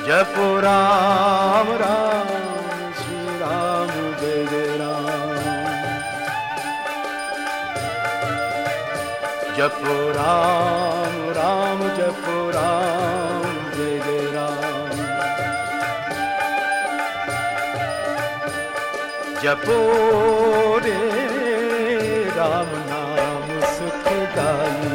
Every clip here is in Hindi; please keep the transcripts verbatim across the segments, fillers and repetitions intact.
जपो राम राम श्री राम जय जय राम। जपो राम राम जपो राम जय जय राम। जपो रे राम नाम सुखदाई,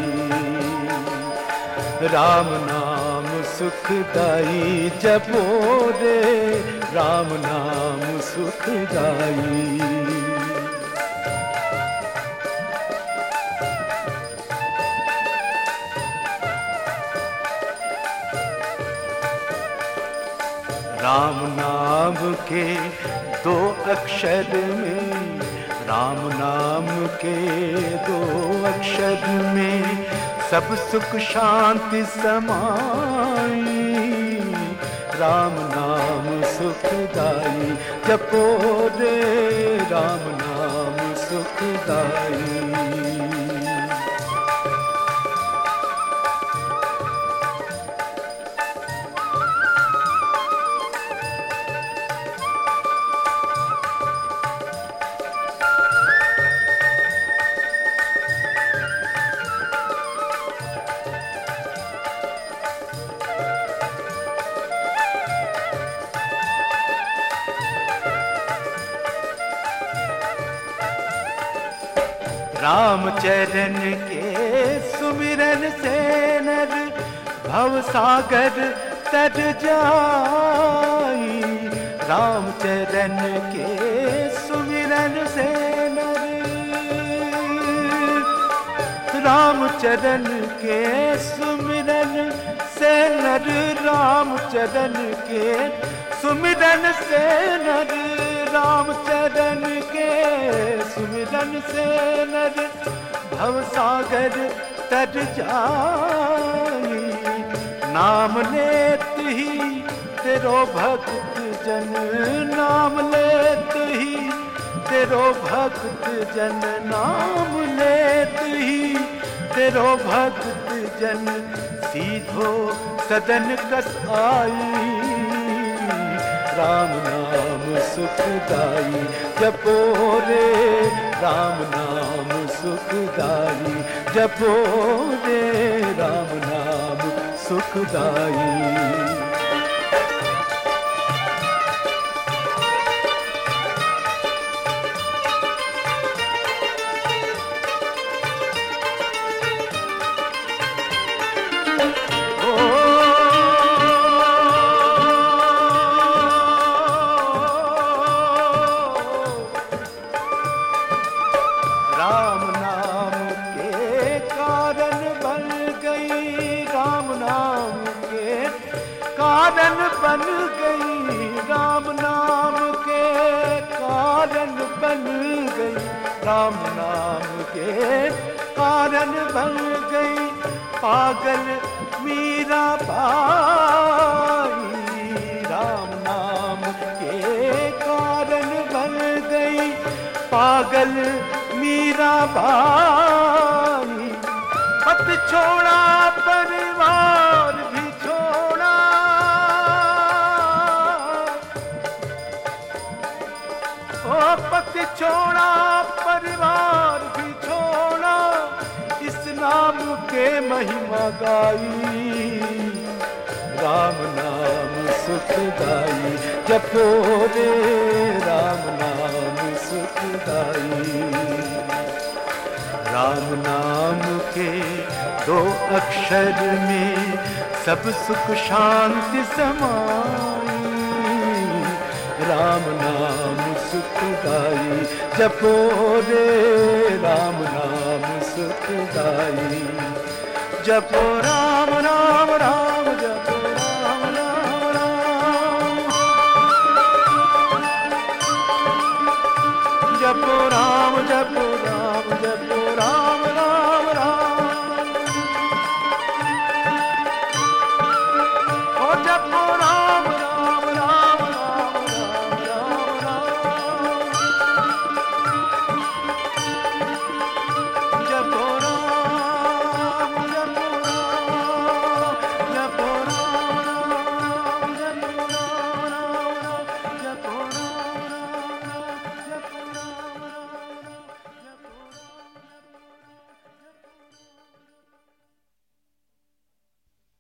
राम नाम सुखदाई। जपो रे राम नाम सुखदाई। राम नाम के दो अक्षर में, राम नाम के दो अक्षर में सब सुख शांति समाई। राम नाम सुखदाई। जपो रे राम नाम सुखदाई। राम चरण के सुमिरन से नर भव सागर तर जाई। राम चरण के सुमिरन से नर, राम चरण के सुमिरन से नर, राम चरण के सुमिरन से नर, राम चरण के सुमिरन से नर भव सागर तर जाई। नाम लेत ही तेरो भक्त जन, नाम लेत ही तेरो भक्त जन, नाम लेत ही तेरो भक्त जन सीधो सदन कस आई। राम नाम सुखदाई। जपो रे राम नाम सुखदाई। जपो रे राम नाम सुखदाई। राम नाम के कारण बन गई, राम नाम के कारण बन गई, राम नाम के कारण बन गई, राम नाम के कारण बन गई पागल मीरा बाई। राम नाम के कारण बन गई पागल मीरा बाई। पत छोड़ा परिवार भी छोड़ा, ओ पत छोड़ा परिवार भी छोड़ा, इस नाम के महिमा गाई। राम नाम सुखदाई। जपो रे राम नाम सुखदाई। राम नाम के दो अक्षर में सब सुख शांति समाई। राम नाम सुखदाई। जपो रे राम नाम सुखदाई। जपो राम राम राम जपो राम राम राम। जपो राम जपो राम।